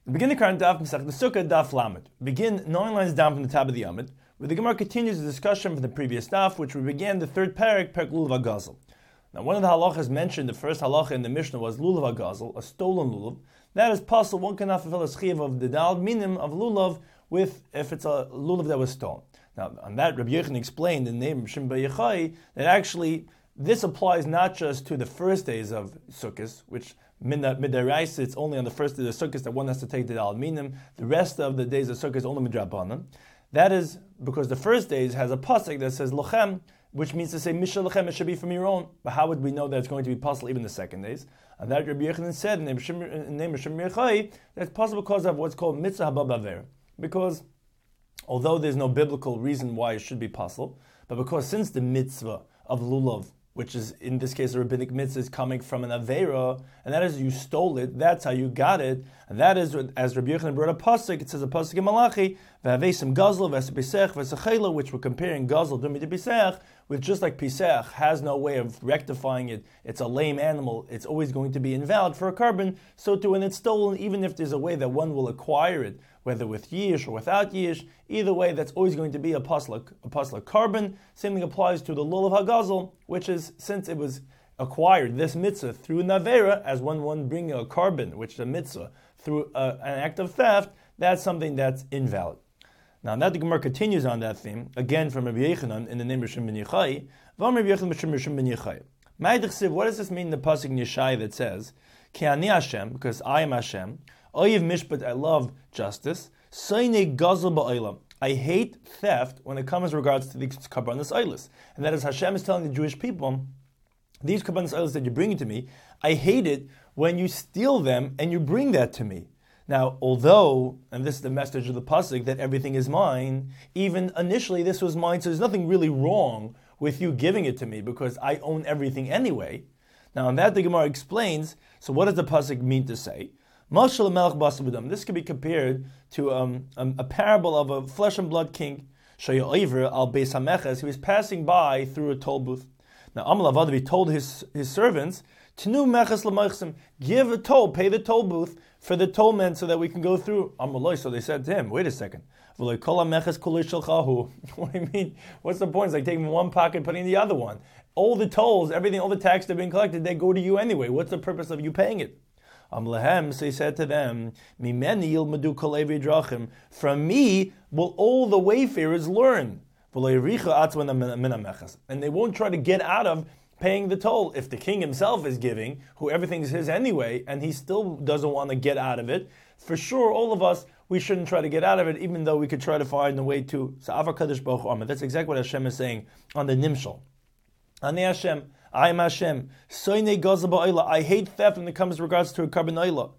Begin the current daf, Masech the Sukkah, daf Lamed. Begin 9 lines down from the top of the Yamid, where the Gemara continues the discussion from the previous daf, which we began the third parak, Perek Lulav HaGazel. Now, one of the halachas mentioned, the first halacha in the Mishnah was Lulav HaGazel, a stolen lulav. That is possible. One cannot fulfill a schiyuv of the dal minim of lulav if it's a lulav that was stolen. Now, on that, Rabbi Yochanan explained in the name of Shimon Bar Yochai that actually this applies not just to the first days of Sukkot, which midaraisa, it's only on the first day of Sukkot that one has to take the dal minim. The rest of the days of Sukkot is only midrabanan. That is because the first days has a pasuk that says lochem, which means to say misha lochem, it should be from your own. But how would we know that it's going to be possible even the second days? And that Rabbi Yochanan said in the name of Shimon Bar Yochai that it's possible because of what's called mitzvah haba b'aver. Because although there's no biblical reason why it should be possible, but because since the mitzvah of lulav, which is in this case a rabbinic mitzvah, is coming from an avera, and that is you stole it, that's how you got it, and that is, as Rabbi Yochanan brought a pasuk, it says a pasuk in Malachi, v'havesim gazl v'espisech v'sachela, which we're comparing gazl to pisech, with just like pisech has no way of rectifying it, it's a lame animal, it's always going to be invalid for a carbon, so too when it's stolen, even if there's a way that one will acquire it, whether with yish or without yish, either way, that's always going to be a pasla carbon. Same thing applies to the lulav hagazel, which is, since it was acquired, this mitzvah, through navera, as one bringing a carbon, which is a mitzvah, through an act of theft, that's something that's invalid. Now, that the Gemara continues on that theme, again from Rabbi Yochanan in the name of Shimon ben Yochai. What does this mean in the pasuk in Yeshai that says, Ki ani Hashem, because I am Hashem, Oyev mishpat, I love justice. Soine gazel ba'olam, I hate theft when it comes regards to the karbanos oilos. And that is Hashem is telling the Jewish people, these karbanos oilos that you're bringing to me, I hate it when you steal them and you bring that to me. Now, although, and this is the message of the pasuk, that everything is mine, even initially this was mine, so there's nothing really wrong with you giving it to me because I own everything anyway. Now, on that the Gemara explains, so what does the pasuk mean to say? This could be compared to a parable of a flesh and blood king. He was passing by through a toll booth. Now, Amalavavi told his servants, give a toll, pay the toll booth for the toll men so that we can go through. So they said to him, wait a second. What do you mean? What's the point? It's like taking one pocket and putting in the other one. All the tolls, everything, all the tax that have been collected, they go to you anyway. What's the purpose of you paying it? So he said to them, from me will all the wayfarers learn. And they won't try to get out of paying the toll. If the king himself is giving, who everything is his anyway, and he still doesn't want to get out of it, for sure, all of us, we shouldn't try to get out of it, even though we could try to find a way to. That's exactly what Hashem is saying on the Nimshal. Ani Hashem, I am Hashem. I hate theft when it comes to regards to a carbon oila.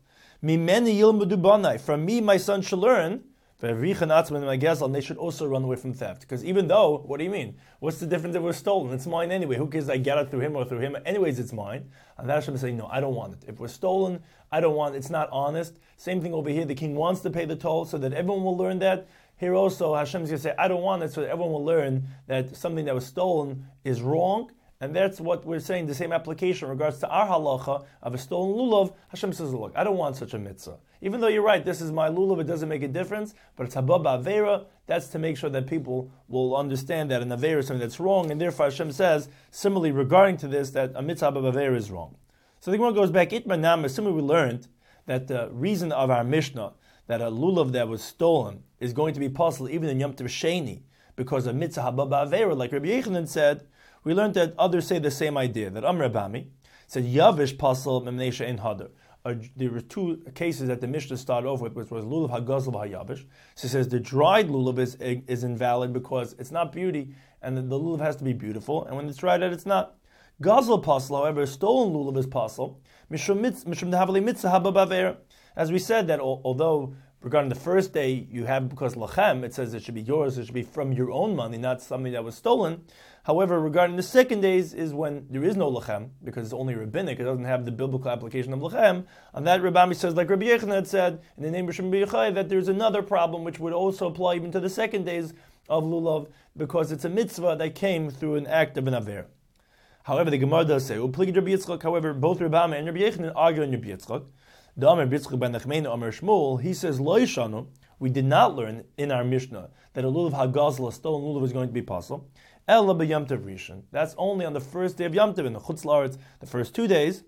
From me, my son shall learn. And they should also run away from theft. Because even though, what do you mean? What's the difference if it was stolen? It's mine anyway. Who cares if I get it through him or through him? Anyways, it's mine. And that Hashem is saying, no, I don't want it. If it was stolen, I don't want it. It's not honest. Same thing over here. The king wants to pay the toll so that everyone will learn that. Here also, Hashem is going to say, I don't want it, so that everyone will learn that something that was stolen is wrong. And that's what we're saying, the same application in regards to our halacha of a stolen lulav. Hashem says, look, I don't want such a mitzvah. Even though you're right, this is my lulav, it doesn't make a difference, but it's habab avera, that's to make sure that people will understand that an avera is something that's wrong, and therefore Hashem says, similarly regarding to this, that a mitzvah habab avera is wrong. So the Gemara goes back, Itmanam, similarly we learned that the reason of our Mishnah, that a lulav that was stolen is going to be possible even in Yom Tov Sheni, because of mitzvah habab avera, like Rabbi Yochanan said, we learned that others say the same idea, that Rabami said, Yavish pasal memnesha in hadar. There were two cases that the Mishnah started off with, which was lulav hagazl v'hayavish. So it says the dried lulav is invalid because it's not beauty, and the lulav has to be beautiful, and when it's dried out, it's not. Gazl pasal, however, stolen lulav is pasal, mishum dehavali mitzvah habab. As we said, that although regarding the first day you have, because lachem, it says it should be yours, it should be from your own money, not something that was stolen. However, regarding the second days is when there is no lechem, because it's only rabbinic, it doesn't have the biblical application of lechem. And that Rabbi says, like Rabbi Yochanan had said, in the name of Shimon Bar Yochai, that there's another problem which would also apply even to the second days of lulav, because it's a mitzvah that came through an act of an aver. However, the Gemara does say, however, both Rabbi and Rabbi Yochanan argue on Rabbi Yitzchak, The Amar B'Yitzchak ben Nachmenu Amar Shmuel, he says, Lo Yishanu, we did not learn in our Mishnah that a lulav hagazel, a stolen lulav, is going to be possible. Ela b'Yom Tov Rishon. That's only on the first day of Yom Tov in the Chutz La'aretz, the first 2 days,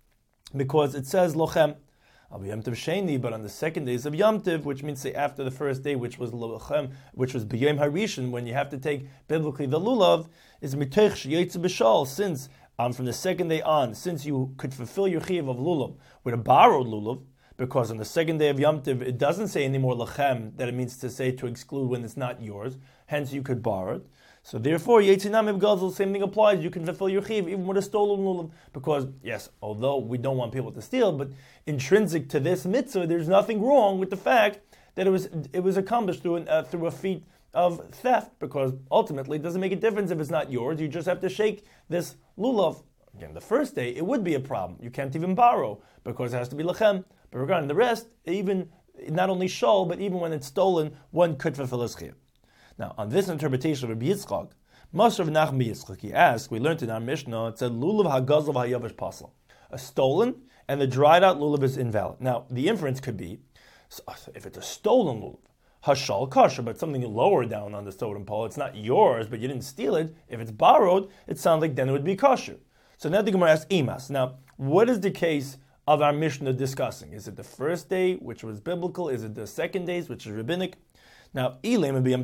because it says lochem. Al b'Yom Tov Sheni, but on the second days of Yom Tov, which means say after the first day, which was lochem, which was b'Yom Harishon, when you have to take biblically the lulav, is mitoch sheyotze b'shal, since from the second day on, since you could fulfill your chiyuv of lulav with a borrowed lulav, because on the second day of Yom Tov, it doesn't say anymore lachem, that it means to say to exclude when it's not yours, hence you could borrow it. So therefore, Yetzinam Ibgazel, same thing applies, you can fulfill your chiv even with a stolen lulav, because yes, although we don't want people to steal, but intrinsic to this mitzvah, there's nothing wrong with the fact that it was accomplished through a feat of theft, because ultimately it doesn't make a difference if it's not yours, you just have to shake this lulav. Again, the first day, it would be a problem. You can't even borrow, because it has to be lachem. But regarding the rest, even not only shol, but even when it's stolen, one could fulfill his chiyuv. Now, on this interpretation of Rabbi Yitzchak, Masrav Nachman Yitzchak, he asked, we learned in our Mishnah, it said, Lulav hagazav hayavish pasal. A stolen and the dried out lulav is invalid. Now, the inference could be, so if it's a stolen lulav, hashal kasha, but something lower down on the totem pole, it's not yours, but you didn't steal it. If it's borrowed, it sounds like then it would be kosher. So now the Gemara asks imas. Now, what is the case of our Mishnah discussing? Is it the first day, which was biblical? Is it the second days, which is rabbinic? Now, if you're going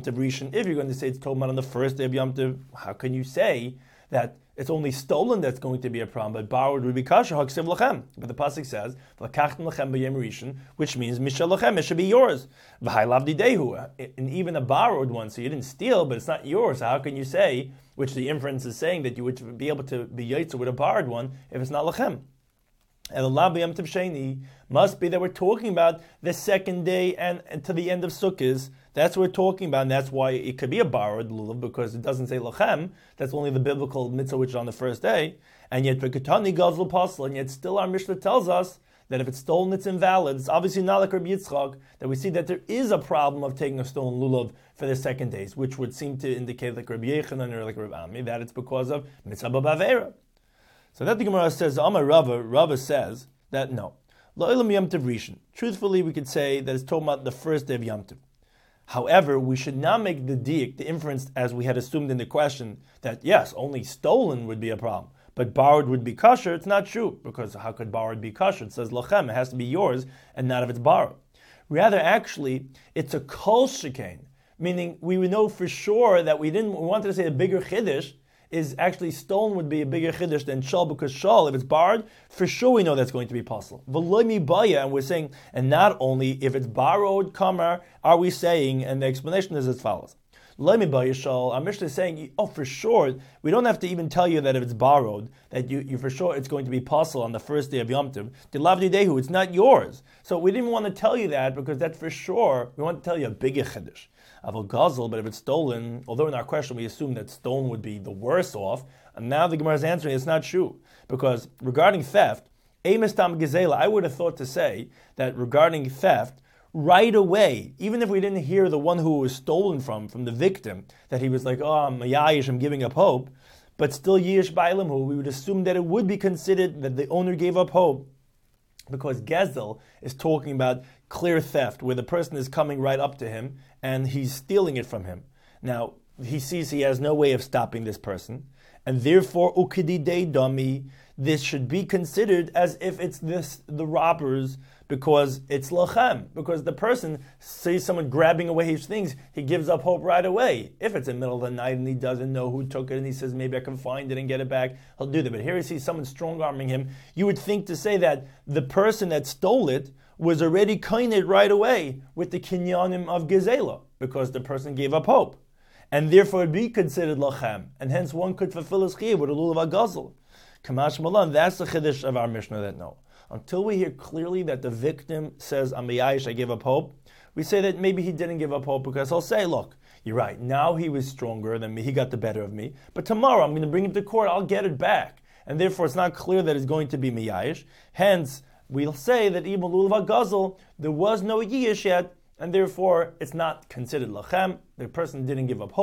to say it's told on the first day of Yom Tov, how can you say that it's only stolen that's going to be a problem, but borrowed would be kasher, haksiv lachem? But the pasuk says, "V'lakachtem lachem b'yom rishon," which means mishal lachem, it should be yours. V'hailav didehu, and even a borrowed one, so you didn't steal, but it's not yours. So how can you say, which the inference is saying, that you would be able to be yaitzer with a borrowed one if it's not lachem? And the Lab Yom Tov Sheni must be that we're talking about the second day and to the end of Sukkot. That's what we're talking about, and that's why it could be a borrowed lulav, because it doesn't say lachem. That's only the biblical mitzvah, which is on the first day. And yet, v'katani gazlu pasal, and yet still our Mishnah tells us that if it's stolen, it's invalid. It's obviously not like Rabbi Yitzchak, that we see that there is a problem of taking a stolen lulav for the second days, which would seem to indicate like Rabbi Yechanan or like Rabbi Ami, that it's because of mitzvah b'avera. So that the Gemara says, Amar Rava says that no. Lo'ilam Yom Tov Rishon. Truthfully, we could say that it's talking about the first day of Yom Tov. However, we should not make the inference, as we had assumed in the question, that yes, only stolen would be a problem, but borrowed would be kosher. It's not true, because how could borrowed be kosher? It says lochem, it has to be yours, and not if it's borrowed. Rather, actually, it's a kol shekain, meaning we would know for sure that we wanted to say a bigger chiddush, is actually stolen would be a bigger chiddush than shal, because shal, if it's borrowed, for sure we know that's going to be possible. V'loimi baya, and we're saying, and not only if it's borrowed, kamar, are we saying, and the explanation is as follows. Loimi baya shal, our Mishnah is saying, oh, for sure, we don't have to even tell you that if it's borrowed, that you for sure it's going to be possible on the first day of Yom Tov. Dilavdi dehu, it's not yours. So we didn't want to tell you that, because that's for sure, we want to tell you a bigger chiddush. Avol gazel, but if it's stolen, although in our question we assume that stolen would be the worse off, and now the Gemara is answering it's not true. Because regarding theft, Emistam Gezela, I would have thought to say that regarding theft, right away, even if we didn't hear the one who was stolen from the victim, that he was like, oh, I'm Yayish, I'm giving up hope, but still Yish Bailamhu, we would assume that it would be considered that the owner gave up hope, because Gezel is talking about clear theft, where the person is coming right up to him and he's stealing it from him. Now, he sees he has no way of stopping this person, and therefore, ukididei dami, this should be considered as if it's the robbers, because it's lachem, because the person sees someone grabbing away his things, he gives up hope right away. If it's in the middle of the night and he doesn't know who took it and he says, maybe I can find it and get it back, he'll do that. But here he sees someone strong-arming him. You would think to say that the person that stole it was already koined right away with the kinyanim of gezela, because the person gave up hope. And therefore it would be considered lachem, and hence one could fulfill his chiyuv with a lulav hagazel. Kamash malan, that's the chiddush of our Mishnah, that no. Until we hear clearly that the victim says, I'm Yayish, I gave up hope, we say that maybe he didn't give up hope, because he'll say, look, you're right, now he was stronger than me, he got the better of me, but tomorrow I'm going to bring him to court, I'll get it back. And therefore it's not clear that it's going to be Yayish. Hence, we'll say that even lulav hagazel, there was no Yish yet, and therefore it's not considered lachem, the person didn't give up hope,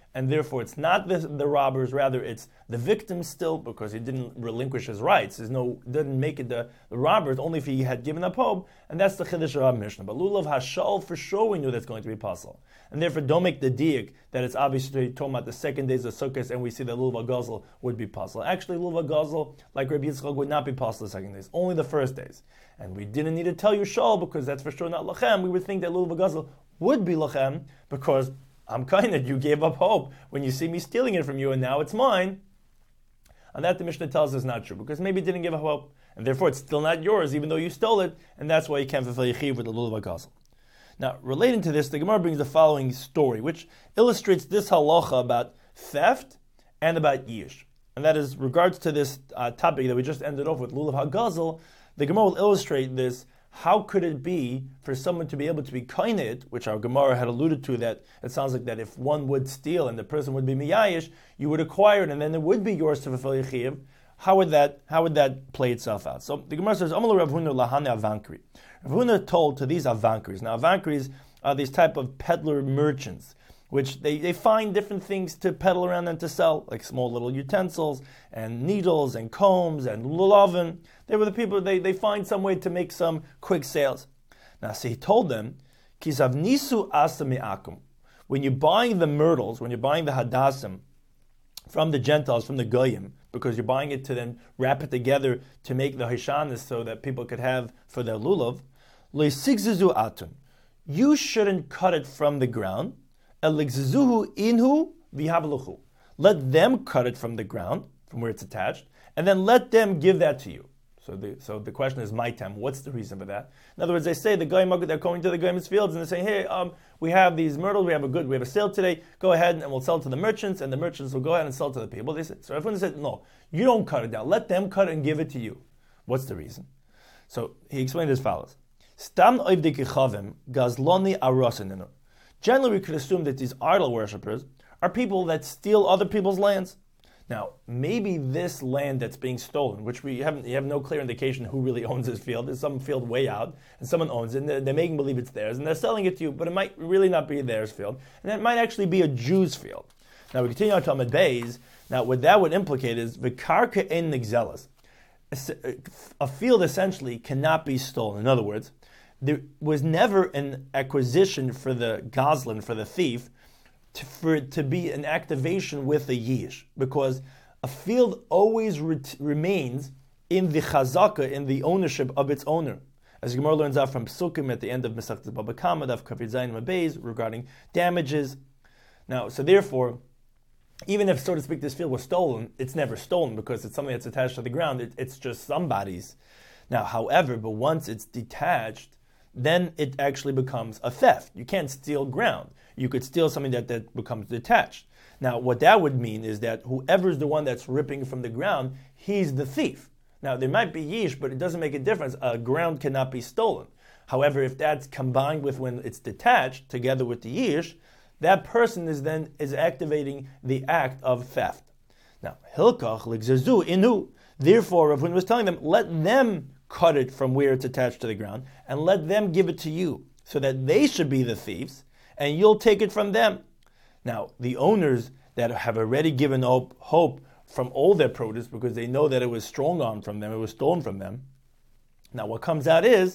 and therefore it's not the robbers, rather it's the victim still, because he didn't relinquish his rights. Didn't make it the robbers, only if he had given up hope, and that's the Chiddush of our Mishnah. But Lulav Hashal, for sure we knew that's going to be possible. And therefore don't make the diak that it's obviously talking about the second days of Sukkot, and we see that Lulav HaGazel would be possible. Actually, Lulav HaGazel, like Rabbi Yitzchak, would not be possible the second days, only the first days. And we didn't need to tell you Shal, because that's for sure not Lachem. We would think that Lulav HaGazel would be Lachem, because I'm kind of, you gave up hope when you see me stealing it from you, and now it's mine. And that the Mishnah tells us is not true, because maybe it didn't give up hope, and therefore it's still not yours, even though you stole it, and that's why you can't fulfill Yechiv with the Lulav HaGazel. Now, relating to this, the Gemara brings the following story, which illustrates this halacha about theft and about yish. And that is, regards to this topic that we just ended off with, Lulav HaGazel, the Gemara will illustrate this. How could it be for someone to be able to be kainit, which our Gemara had alluded to, that it sounds like that if one would steal and the person would be miyayish, you would acquire it and then it would be yours to fulfill Yechiv. How would that play itself out? So the Gemara says, Amalu Rav Huna lahane avankri. Rav Huna told to these avankris. Now avankris are these type of peddler merchants, which they find different things to peddle around and to sell, like small little utensils and needles and combs and lulavin. They were the people, they find some way to make some quick sales. Now, so he told them, Kisav nisu asa mi'akum. When you're buying the myrtles, when you're buying the hadassim from the Gentiles, from the Goyim, because you're buying it to then wrap it together to make the hishanis so that people could have for their lulav, le'sigzizu atum. You shouldn't cut it from the ground. Eligzizuhu inhu v'havluchu. Let them cut it from the ground, from where it's attached, and then let them give that to you. So the question is, maitem, what's the reason for that? In other words, they say the Goyim, they're going to the Goyim's fields and they say, hey, we have these myrtles, we have a sale today, go ahead and we'll sell to the merchants, and the merchants will go ahead and sell to the people. They said, so everyone said, no, you don't cut it down, let them cut it and give it to you. What's the reason? So he explained as follows. Stam oivdikichavim gazloni arosininu. Generally, we could assume that these idol worshippers are people that steal other people's lands. Now, maybe this land that's being stolen, which you have no clear indication who really owns this field. There's some field way out, and someone owns it, and they're making believe it's theirs, and they're selling it to you, but it might really not be theirs field, and it might actually be a Jew's field. Now, we continue on to Amud Beis. Now, what that would implicate is v'karka ein nigzelas. A field essentially cannot be stolen. In other words, there was never an acquisition for the gazlan, for the thief, for it to be an activation with a yish, because a field always remains in the chazaka, in the ownership of its owner. As Gemara learns out from Psukim at the end of Masechtas Baba Kama, Daf Kaf Yud Zayin Amud Beis, regarding damages. Now, so therefore, even if, so to speak, this field was stolen, it's never stolen because it's something that's attached to the ground. It's just somebody's. Now, however, but once it's detached, then it actually becomes a theft. You can't steal ground. You could steal something that becomes detached. Now, what that would mean is that whoever's the one that's ripping from the ground, he's the thief. Now, there might be yish, but it doesn't make a difference. A ground cannot be stolen. However, if that's combined with when it's detached, together with the yish, that person is activating the act of theft. Now, hilkach ligzazu inu. Therefore, Rav Huna was telling them, let them cut it from where it's attached to the ground, and let them give it to you, so that they should be the thieves, and you'll take it from them. Now, the owners that have already given up hope from all their produce, because they know that it was strong-armed from them, it was stolen from them. Now, what comes out is,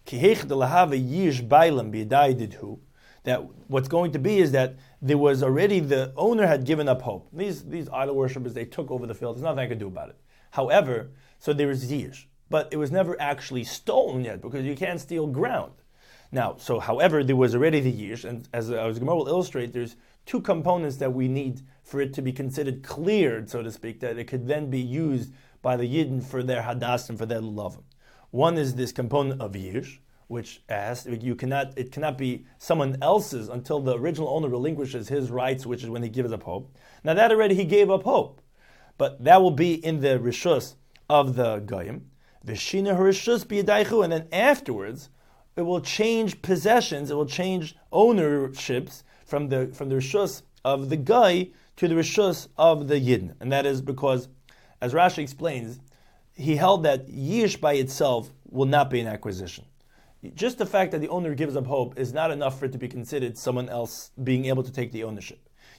that what's going to be is that there was already, the owner had given up hope. These idol worshippers, they took over the field. There's nothing I could do about it. However, so there is yish, but it was never actually stolen yet, because you can't steal ground. Now, so however, there was already the yish, and as Gemara will illustrate, there's two components that we need for it to be considered cleared, so to speak, that it could then be used by the Yidden for their hadas and for their lulavim. One is this component of yish, which it cannot be someone else's until the original owner relinquishes his rights, which is when he gives up hope. Now that already he gave up hope, but that will be in the rishus of the goyim. V'shina harishus b'yadaychu, and then afterwards it will change possessions, it will change ownerships from the rishus of the guy to the rishus of the yidden, and that is because, as Rashi explains, he held that yish by itself will not be an acquisition. Just the fact that the owner gives up hope is not enough for it to be considered someone else being able to take the ownership.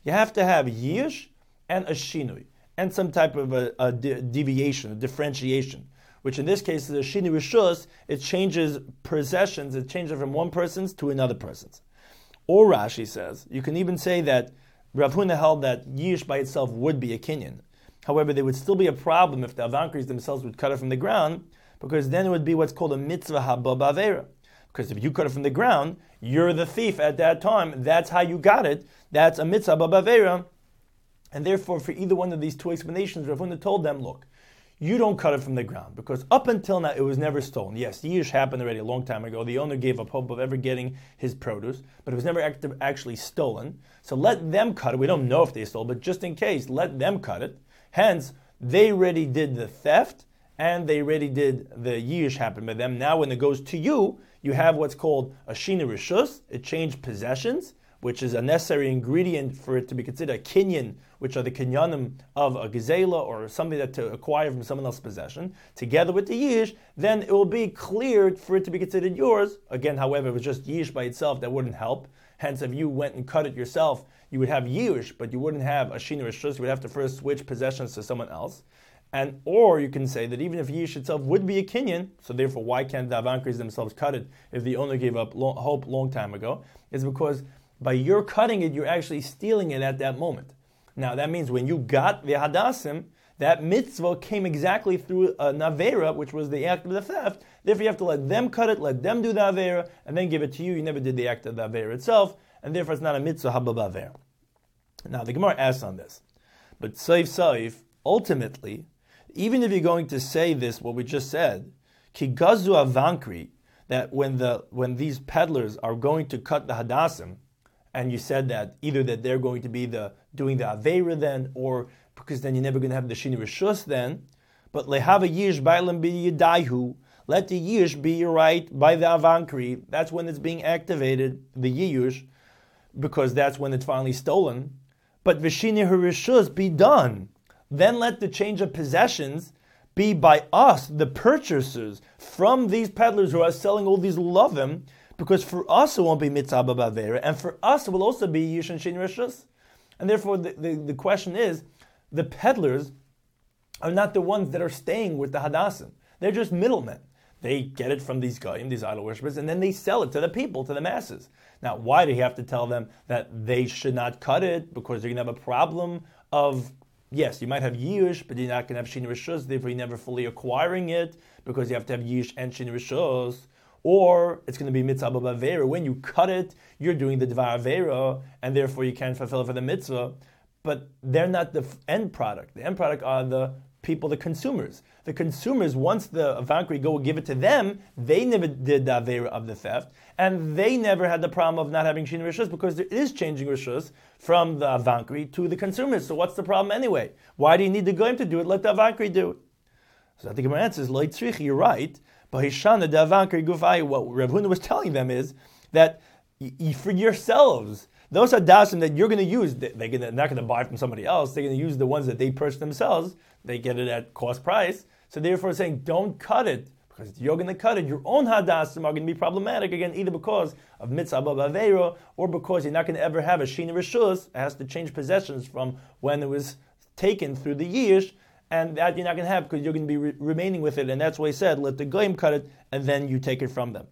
You have to have yish and a shinui, and some type of a deviation, a differentiation, which in this case is a shinui rishus. It changes possessions, it changes from one person's to another person's. Or Rashi says, you can even say that Rav Huna held that yish by itself would be a kinyan. However, there would still be a problem if the avankris themselves would cut it from the ground, because then it would be what's called a mitzvah haba b'avera. Because if you cut it from the ground, you're the thief at that time. That's how you got it. That's a mitzvah haba b'avera. And therefore, for either one of these two explanations, Rav Huna told them, look, you don't cut it from the ground, because up until now it was never stolen. Yes, yish happened already a long time ago. The owner gave up hope of ever getting his produce, but it was never actually stolen. So let them cut it. We don't know if they stole, but just in case, let them cut it. Hence, they already did the theft, and they already did the yish happen by them. Now when it goes to you, you have what's called a shina rishus. It changed possessions, which is a necessary ingredient for it to be considered a kinyan, which are the kinyanim of a gazela or something that to acquire from someone else's possession, together with the yish, then it will be cleared for it to be considered yours. Again, however, it was just yish by itself, that wouldn't help. Hence, if you went and cut it yourself, you would have yish, but you wouldn't have a shina rishus. You would have to first switch possessions to someone else. And or you can say that even if yish itself would be a kinyan, so therefore why can't the avankris themselves cut it if the owner gave up hope long time ago? Is because by your cutting it, you're actually stealing it at that moment. Now that means when you got the hadassim, that mitzvah came exactly through a navera, which was the act of the theft. Therefore you have to let them cut it, let them do the avera, and then give it to you. You never did the act of the avera itself, and therefore it's not a mitzvah haba b'avera. Now the Gemara asks on this, but saif, ultimately, even if you're going to say this, what we just said, ki gazu avankri, that when these peddlers are going to cut the hadassim, and you said that either that they're going to be doing the avera then, or because then you're never going to have the shini rishus then, but lehava yish bailam bi yidaihu, let the yish be right by the avankri. That's when it's being activated, the yish, because that's when it's finally stolen. But v'shini harishus be done. Then let the change of possessions be by us, the purchasers, from these peddlers who are selling all these lulavim, because for us it won't be mitzvah b'avera, and for us it will also be yish and shini rishus. And therefore the question is, the peddlers are not the ones that are staying with the hadassim. They're just middlemen. They get it from these guys, these idol worshippers, and then they sell it to the people, to the masses. Now, why do you have to tell them that they should not cut it? Because they're going to have a problem of, yes, you might have yish, but you're not going to have shini rishus, therefore you're never fully acquiring it, because you have to have yish and shini rishus. Or it's going to be mitzvah b'avera. When you cut it, you're doing the dvar avera, and therefore you can't fulfill it for the mitzvah. But they're not the end product. The end product are the people, the consumers. The consumers, once the avankri go give it to them, they never did the avera of the theft, and they never had the problem of not having shini rishus, because there is changing rishus from the avankri to the consumers. So what's the problem anyway? Why do you need the goyim to do it? Let the avankri do it. So I think my answer is, lo tzrich, you're right. But Hishana the avankri gufai, what Rav Huna was telling them is that for yourselves, those hadasim that you're going to use, they're not going to buy from somebody else. They're going to use the ones that they purchase themselves. They get it at cost price. So therefore saying, don't cut it, because if you're going to cut it, your own hadasim are going to be problematic, again, either because of mitzvah b'avera, or because you're not going to ever have a shina rishus. It has to change possessions from when it was taken through the yish, and that you're not going to have because you're going to be remaining with it. And that's why he said, let the goyim cut it, and then you take it from them.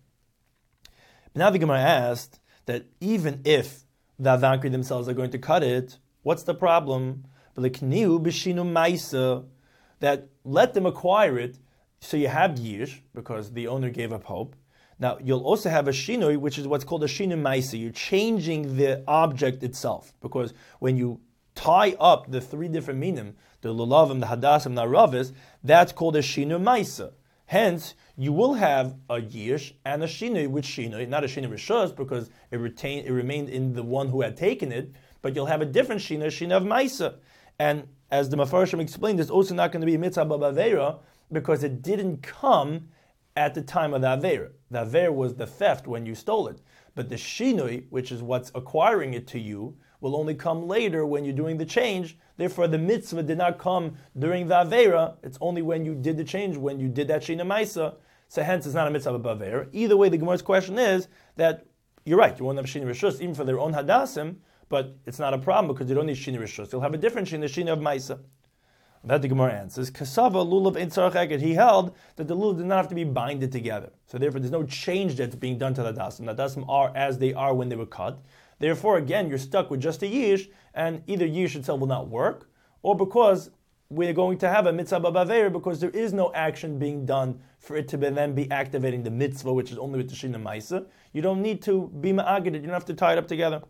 But now the Gemara asked that even if the avankri themselves are going to cut it, what's the problem? That let them acquire it, so you have yish, because the owner gave up hope. Now, you'll also have a shinui, which is what's called a shinui maisa. You're changing the object itself, because when you tie up the three different minim, the lulavim, the hadassim, the aravis, that's called a shinui maisa. Hence, you will have a yish and a shinui, which shinui, not a shinui rishus, because it remained in the one who had taken it, but you'll have a different shinui, shinui of maisa. And as the Mefarshim explained, it's also not going to be a mitzvah b'avera, because it didn't come at the time of the avera. The avera was the theft when you stole it. But the shinui, which is what's acquiring it to you, will only come later when you're doing the change. Therefore, the mitzvah did not come during the avera. It's only when you did the change, when you did that shinui maisa. So hence, it's not a mitzvah b'avera. Either way, the Gemara's question is that you're right. You won't have shinui rishus even for their own hadassim, but it's not a problem because you don't need Shina Rishus. You'll have a different Shina of Maisa. That the Gemara answers, Kasava lulav ein tzarech eged. He held that the lulav did not have to be binded together. So therefore there's no change that's being done to the dasim. The dasim are as they are when they were cut. Therefore, again, you're stuck with just a yish, and either yish itself will not work, or because we're going to have a mitzvah b'aveira because there is no action being done for it to then be activating the mitzvah, which is only with the Shina Maisa. You don't need to be ma'agid, you don't have to tie it up together.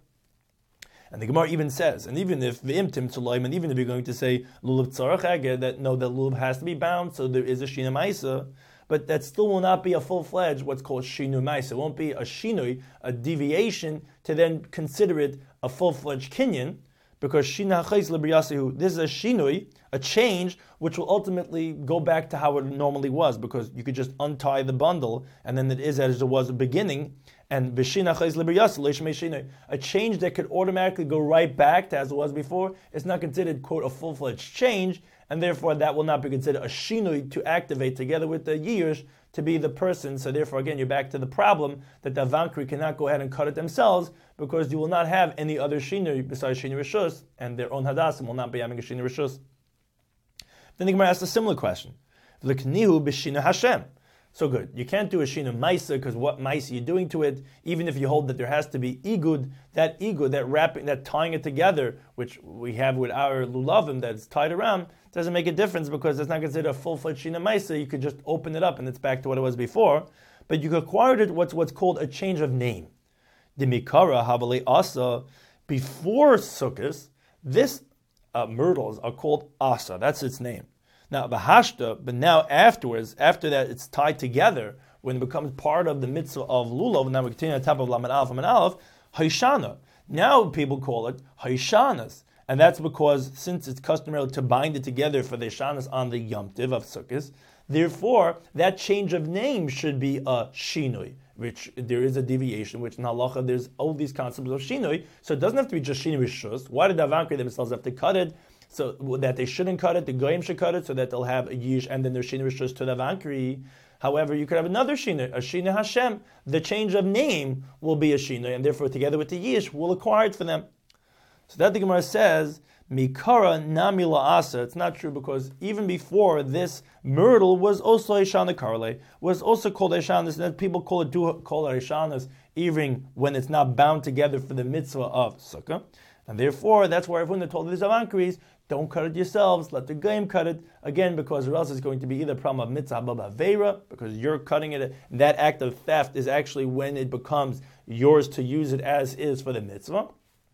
And the Gemara even says, and even if v'imtim tzulaim, and even if you're going to say lulav tzarech eged, that no, that lulav has to be bound, so there is a Shina Maisa, but that still will not be a full-fledged what's called shinu maisa. It won't be a shinui, a deviation, to then consider it a full-fledged kinyan, because shina hachais l'briyasehu, this is a shinui, a change, which will ultimately go back to how it normally was, because you could just untie the bundle, and then it is as it was at the beginning, and v'shina hachais l'briyasehu, leishmei shinui, a change that could automatically go right back to as it was before, is not considered, quote, a full-fledged change, and therefore that will not be considered a shinui to activate together with the years to be the person. So therefore, again, you're back to the problem that the avankri cannot go ahead and cut it themselves because you will not have any other shinui besides shinui rishus, and their own hadasim will not be having a shinui rishus. Then the Gemara asks a similar question. L'knihu b'shina Hashem. So good. You can't do a shina maisa because what maisa you're doing to it, even if you hold that there has to be igud, that wrapping, that tying it together, which we have with our lulavim that's tied around, doesn't make a difference because it's not considered a full-fledged shina maisa. You could just open it up and it's back to what it was before. But you acquired it what's called a change of name. The mikara havale asa, before Sukkot, this myrtles are called asa. That's its name. Now, bahashta, but now afterwards, after that it's tied together, when it becomes part of the mitzvah of lulav, now we continue on top of lamed aleph and aleph, haishana. Now people call it haishanas. And that's because since it's customary to bind it together for the shanas on the Yom Tiv of Sukkot, therefore that change of name should be a shinui, which there is a deviation, which in halacha there's all these concepts of shinui, so it doesn't have to be just shinui rishus. Why did the avankri themselves have to cut it? So that they shouldn't cut it, the goyim should cut it, so that they'll have a yish and then their shinui rishus to the avankri. However, you could have another shinui, a shinui Hashem. The change of name will be a shinui, and therefore together with the yish, we'll acquire it for them. So that the Gemara says, Mikara nami la'asa. It's not true because even before this myrtle was also Ishana Karle, was also called Ishanas, and people call it Ishanas even when it's not bound together for the mitzvah of Sukkah. And therefore, that's why everyone that told these avankris, don't cut it yourselves, let the goyim cut it, again, because or else it's going to be either a problem of mitzvah b'aveira, because you're cutting it, and that act of theft is actually when it becomes yours to use it as is for the mitzvah,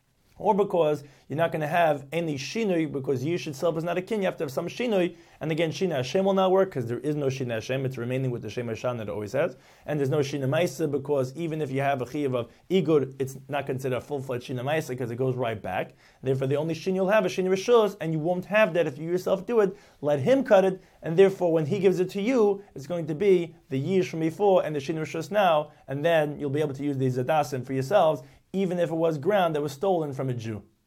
or because you're not going to have any shinui, because Yish itself is not a kin, you have to have some shinui, and again, Shina Hashem will not work, because there is no Shina Hashem, it's remaining with the Shem Hashem that it always has, and there's no Shina Maisa, because even if you have a chiyuv of Igud, it's not considered a full-fledged Shina Maisa, because it goes right back, therefore the only Shin you'll have is Shina Rishos, and you won't have that if you yourself do it, let him cut it, and therefore when he gives it to you, it's going to be the Yish from before, and the Shina Rishos now, and then you'll be able to use these Zadasim for yourselves, even if it was ground that was stolen from a Jew.